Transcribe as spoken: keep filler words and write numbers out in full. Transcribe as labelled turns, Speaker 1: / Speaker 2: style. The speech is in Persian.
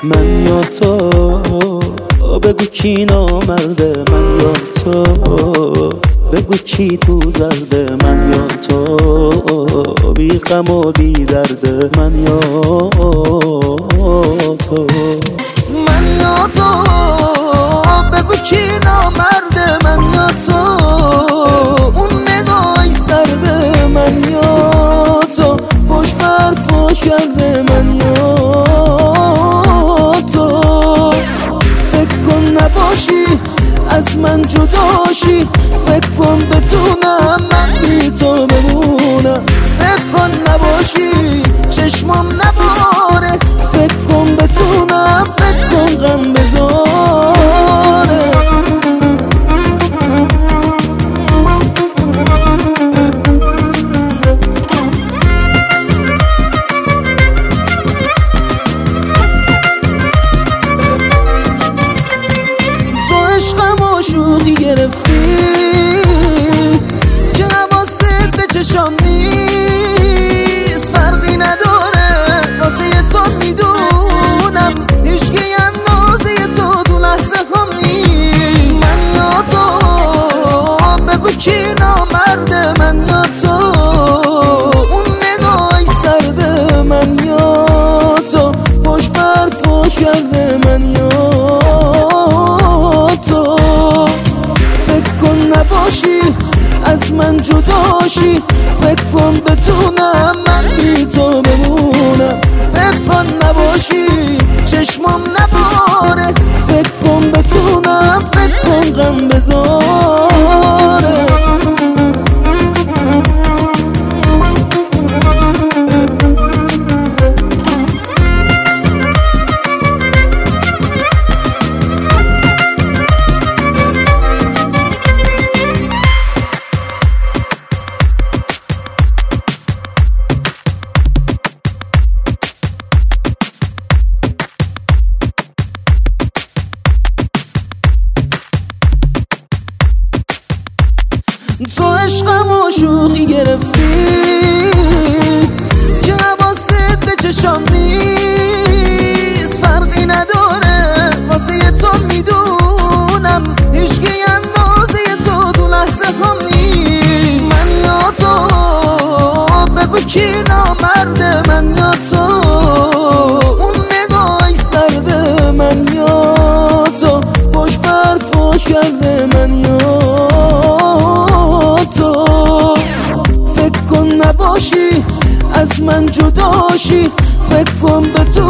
Speaker 1: من یا تو، بگو کی نامرده من یا تو، بگو کی تو زرده من یا تو، بی غم و بی درده من یا تو،
Speaker 2: من یا تو، بگو کی نامرده من یا تو، اون نگاهی سرده من یا تو، پشت برفاش کرده من یا تو، فکر کن نباشی از من جداشی، فکر کن بتونم من بی تو بمونم، فکر کن نباشی چشمم نباره، فکر کن بتونم، فکر کن غم بذاره. تو عشقم و شوقی گرفتی که حواست به چشام نیست، فرقی نداره واسه تو میدونم، هیچکی اندازه تو دو لحظه هم نیست. من یا تو، بگو کی نامرده من یا تو، اون نگاهی سرده من یا تو، پشت برفاش کرده من یا تو، فکر کن نباشی از من جداشی، فکر کن بتونم من بی تو بمونم، فکر کن نباشی چشمم نباره، فکر کن بتونم، فکر کن غم بذاره. تو عشقم و شوخی گرفتی که حواست به چشام نیست، فرقی نداره واسه تو میدونم، هیچکی اندازه تو دو لحظه هم نیست. من یا تو، بگو کی نامرده من یا تو، اون نگاهی سرده من یا تو، پشت برفاش کرده من یا تو، فکر کن نباشی از من جداشی، فکر کن به تو